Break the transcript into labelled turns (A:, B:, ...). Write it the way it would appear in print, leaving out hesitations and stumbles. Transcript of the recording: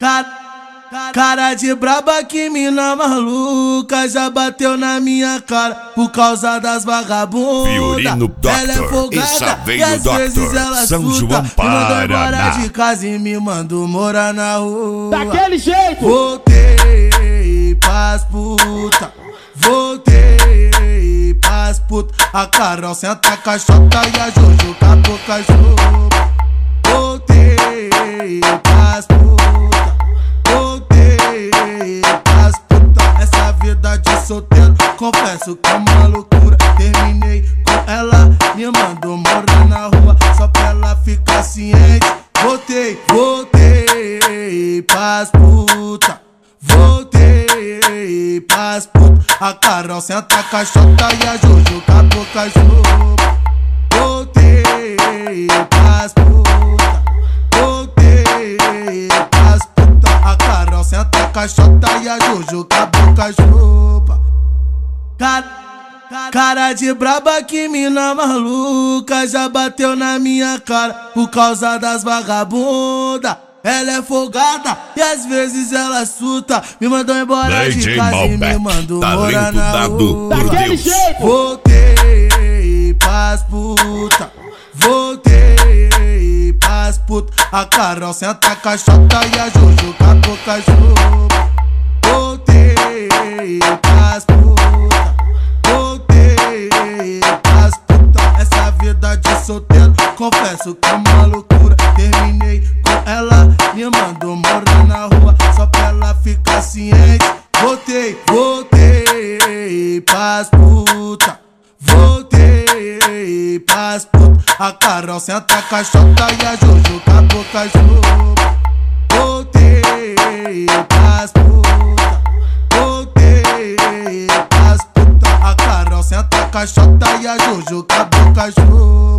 A: Cara de braba, que mina maluca, já bateu na minha cara por causa das vagabundas.
B: Fiorino
A: Ela é
B: Doctor,
A: folgada
B: e
A: e às vezes ela
B: São
A: suta.
B: João,
A: Me mandou embora
B: Paraná.
A: de casa e me mandou morar na rua.
C: Daquele jeito!
A: Voltei pras puta, voltei pras puta. A Carol senta a caixota e a Jojo com a boca juba. Voltei pras puta, voltei pras puta. Essa vida de solteiro, confesso que é uma loucura. Terminei com ela, me mandou morar na rua, só pra ela ficar ciente. Voltei pras puta, voltei pras puta. A Carol senta a caixota e a Jojo com a boca juba. Voltei pras puta, voltei pras puta. A Carol senta a caixota e a Jojo com a boca juba. Cara de braba, que mina maluca, já bateu na minha cara por causa das vagabundas. Ela é folgada e às vezes ela suta. Me mandou embora de casa e me mandou morar na rua.
C: Daquele jeito!
A: Voltei pras puta, voltei pras puta. A Carol senta a caixota e a Jojo com a boca juba. Voltei pras puta, voltei pras puta. Essa vida de solteiro, confesso que é uma loucura. Terminei com ela, me mandou morar na rua, só pra ela ficar ciente. Voltei pras puta, voltei pras puta. A Carol senta a caixota e a Jojo com a boca juba. Voltei pras puta, voltei pras puta. A Carol senta a caixota e a Jojo com a boca juba.